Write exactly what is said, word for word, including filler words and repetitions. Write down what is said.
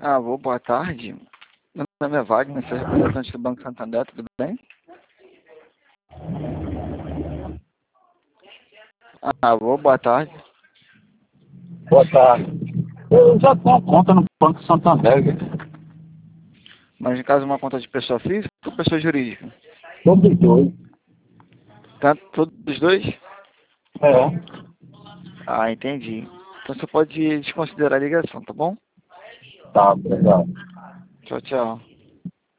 Alô, boa tarde. Meu nome é Wagner, sou representante do Banco Santander, tudo bem? Alô, boa tarde. Boa tarde. Eu já tenho uma conta no Banco Santander. Mas no caso, uma conta de pessoa física ou pessoa jurídica? Todos dois. Tanto todos os dois? É. Ah, entendi. Então você pode desconsiderar a ligação, tá bom? Tá, obrigado. Tchau, tchau.